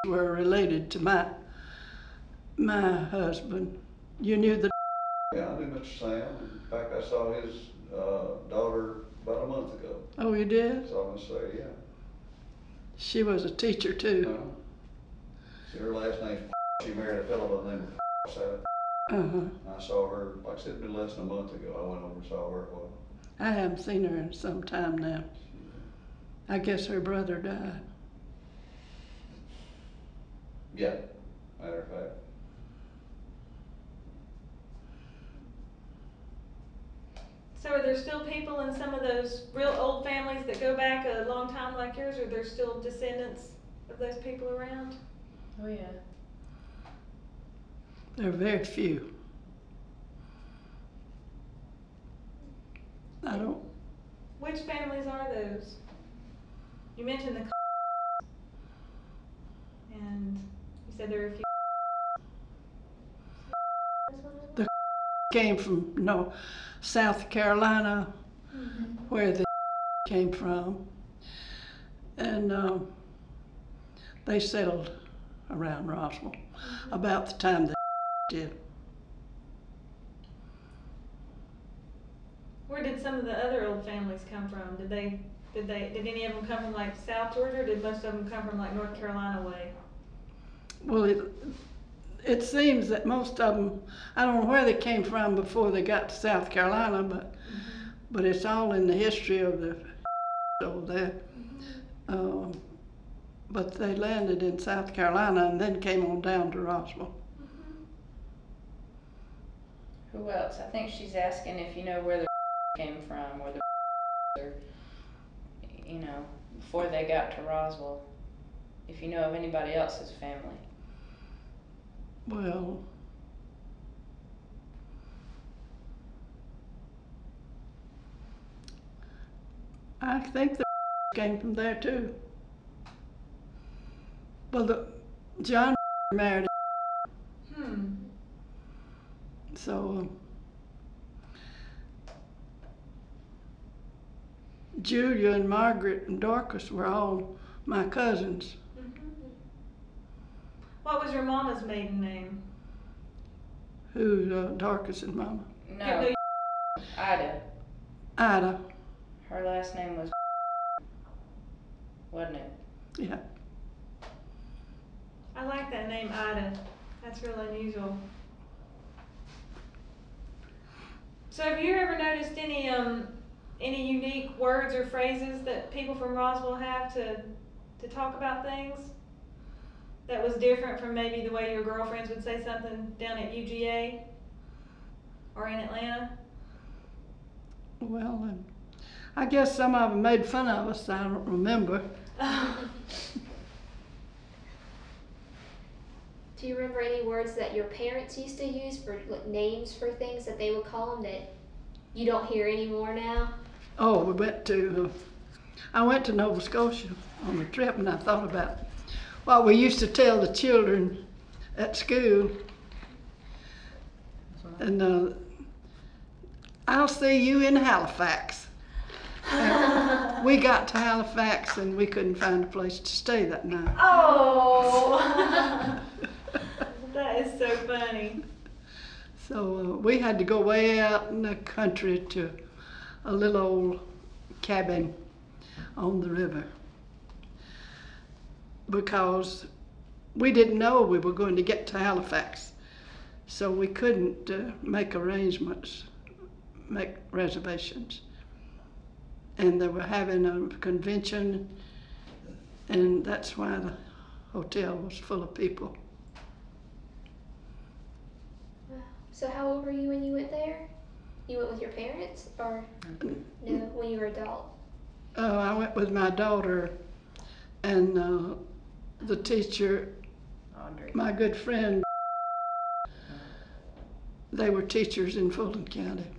were related to my husband. You knew the. Yeah, I knew Mr. Sam. In fact, I saw his daughter about a month ago. Oh, you did? So I'm gonna say, yeah. She was a teacher too. See, her last name's She married a fellow by the name of Sally. I saw her, like I said, a less than a month ago. I went over and saw her a while. I haven't seen her in some time now. I guess her brother died. Yeah, matter of fact. So are there still people in some of those real old families that go back a long time like yours? Are there still descendants of those people around? Oh yeah. There are very few. I don't. Which families are those? You mentioned the and you said there are a few. The came from South Carolina, where the came from, and they settled around Roswell about the time they did. Where did some of the other old families come from? Did any of them come from like South Georgia, or did most of them come from like North Carolina way? Well, it seems that most of them, I don't know where they came from before they got to South Carolina, but it's all in the history of the over there. But they landed in South Carolina and then came on down to Roswell. Who else? I think she's asking if you know where the came from, or the before they got to Roswell. If you know of anybody else's family. Well, I think the came from there too. Well, John married. So Julia and Margaret and Dorcas were all my cousins. What was your mama's maiden name? Who, Dorcas's mama? No, Ida. Ida. Her last name was, wasn't it? Yeah. I like that name, Ida. That's real unusual. So have you ever noticed any unique words or phrases that people from Roswell have to talk about things that was different from maybe the way your girlfriends would say something down at UGA or in Atlanta? Well, I guess some of them made fun of us. I don't remember. Do you remember any words that your parents used to use for like, names for things that they would call them that you don't hear anymore now? Oh, I went to Nova Scotia on a trip, and I thought about what we used to tell the children at school. And I'll see you in Halifax. We got to Halifax and we couldn't find a place to stay that night. Oh, that is so funny. So we had to go way out in the country to a little old cabin on the river because we didn't know we were going to get to Halifax. So we couldn't make arrangements, make reservations. And they were having a convention, and that's why the hotel was full of people. Wow. So how old were you when you went there? You went with your parents, or no, when you were adult? I went with my daughter and the teacher, Audrey. my good friend. They were teachers in Fulton County.